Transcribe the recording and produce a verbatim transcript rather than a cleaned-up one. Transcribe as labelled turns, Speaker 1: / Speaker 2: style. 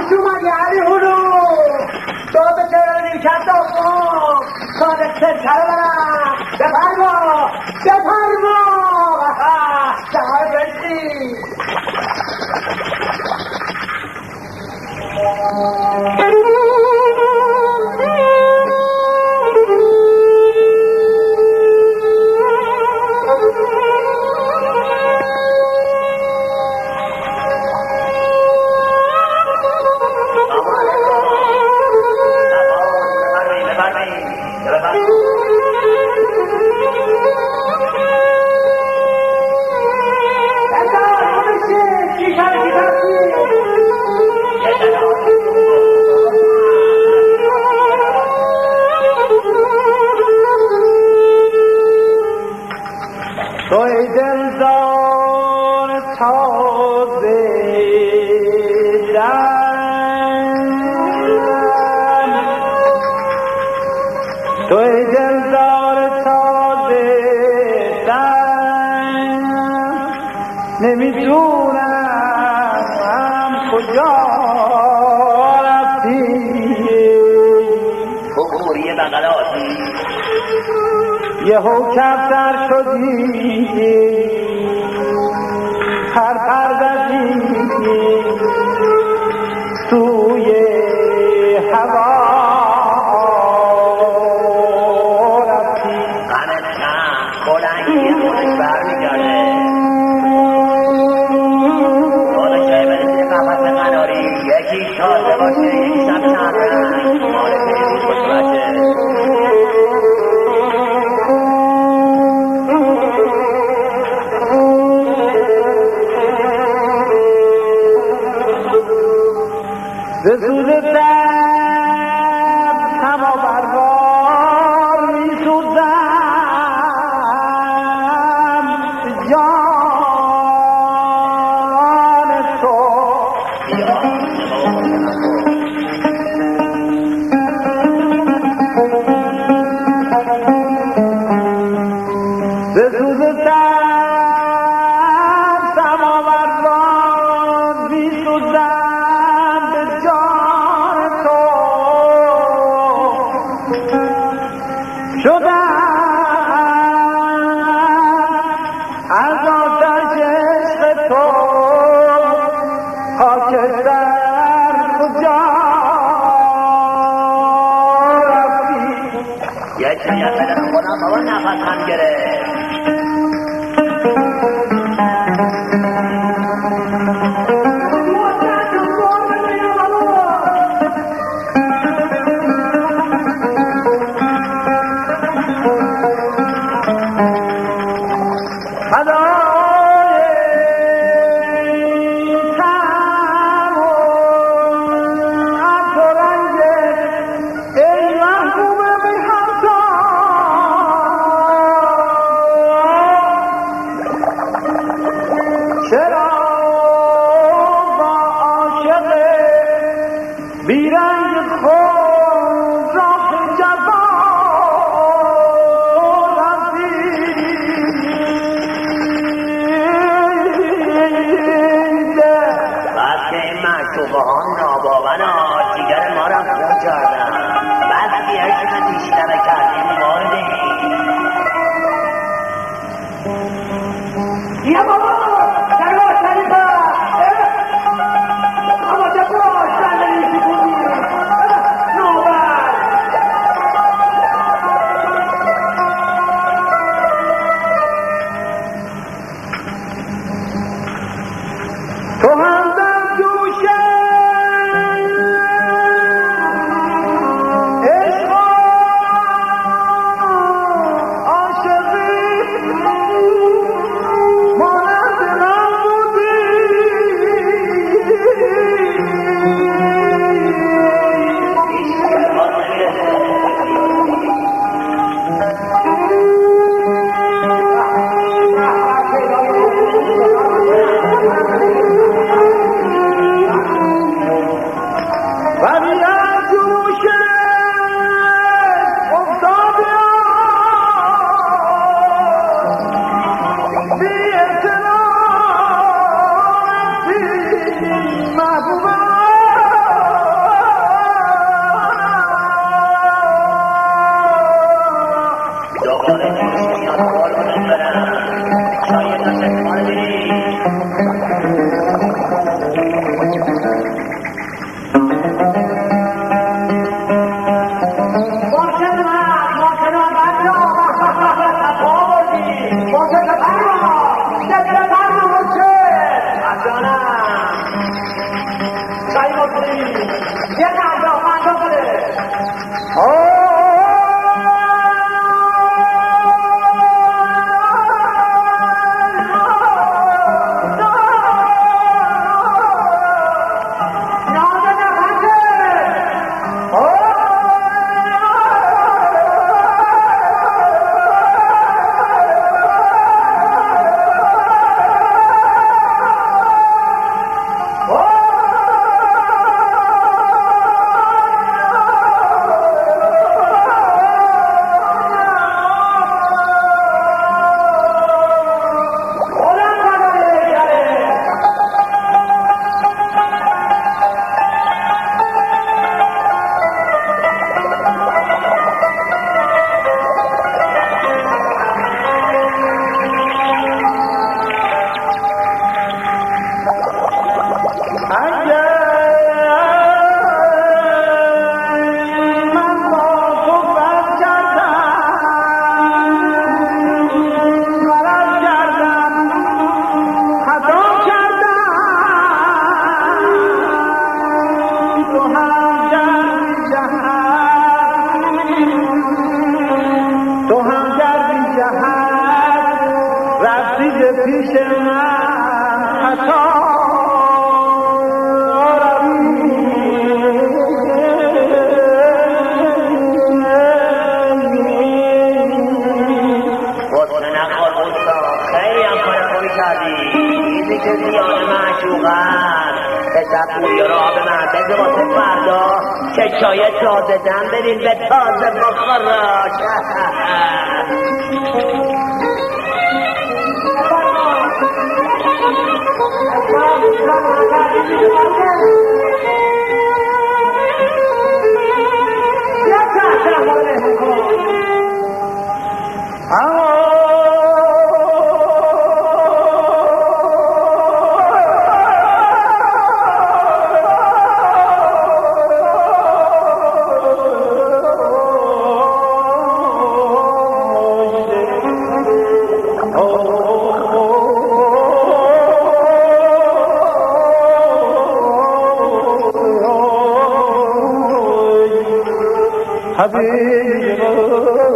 Speaker 1: خوش اومدی علی هلو تو به چرا نیکت داغم صادق سرکره برم بفرما بفرما سهار بشی توی دلدار تازه دم توی دلدار تازه دم نمیدونم کجا رفتی
Speaker 2: بخوری بغل آتی
Speaker 1: یه هو کفتر شدی هر پردازی توی هوا رفتی
Speaker 2: غمت کم بلنگی خودش برمیگرده حالا جای بده زیر قفص قناری یکی شازه باشه یکی شب نرمن مال پیروز باشه بچه
Speaker 1: زود دم تما بردار می سوزم جان تو زود دم تما بردار می سوزم شدم از آتش عشق تو خاکستر کجا رفتی
Speaker 2: یه چیز بدن خودم بابا نفس هم گرفت
Speaker 1: بیرنگ خود را جزا رسیده
Speaker 2: بس که این معشوقه ها ناباون ها دیگر ما را خون کردن بس که عشق بیشتر کردیم مارده
Speaker 1: یا بابا جلو شریفه بابا جلو شریفه تو هم در جوشه عشق
Speaker 2: چای تازه دم بریم به تازه بخوراش.
Speaker 1: حبيب